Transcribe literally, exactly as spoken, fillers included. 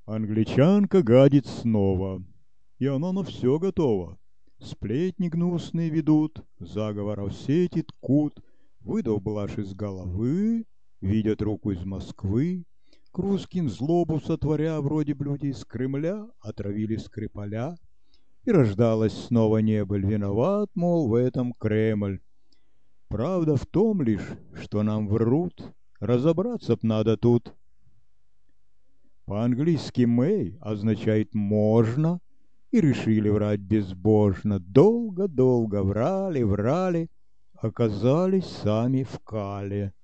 Англичанка гадит снова, и она на все готова. Сплетни гнусные ведут, заговоров сети ткут, выдав блажь из головы, видят руку из Москвы. К русским злобу сотворя, вроде б люди из Кремля отравили Скрипаля. И рождалась снова небыль, виноват, мол, в этом Кремль. Правда в том лишь, что нам врут, разобраться б надо тут. По-английски «may» означает «можно», и решили врать безбожно. Долго-долго врали, врали, оказались сами в кале.